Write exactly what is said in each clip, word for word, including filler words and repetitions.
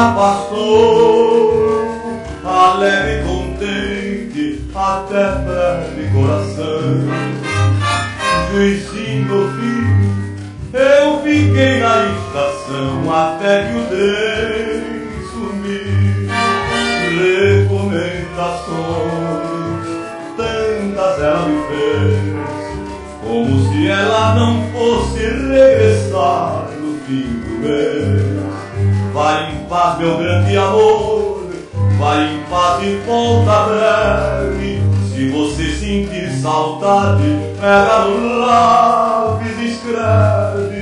afastou, alegre e contente, até perde coração. Juizinho, meu filho, eu fiquei na estação até que o trem sumir. Recomendações, tantas ela me fez, como se ela não fosse regressar no fim do mês. Vai em paz, meu grande amor, vai em paz e volta breve. Se você sentir saudade, pega no lápis e escreve.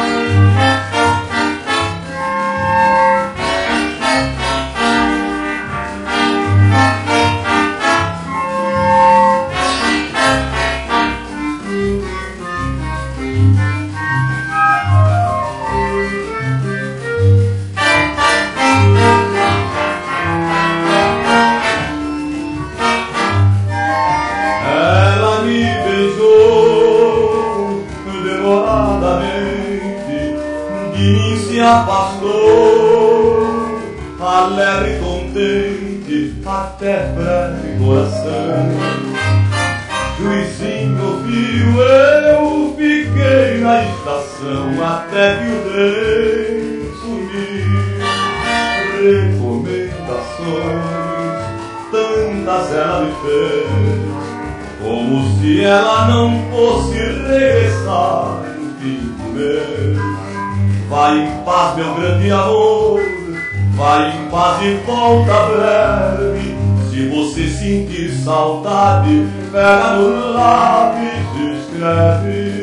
De mim se afastou, alegre e contente, até breve coração. Juizinho, filho, eu fiquei na estação até que o trem sumir. Recomendações, tantas ela me fez, como se ela não fosse regressar no fim do mês. Vai em paz, meu grande amor, vai em paz e volta breve. Se você sentir saudade, pega no lápis e escreve.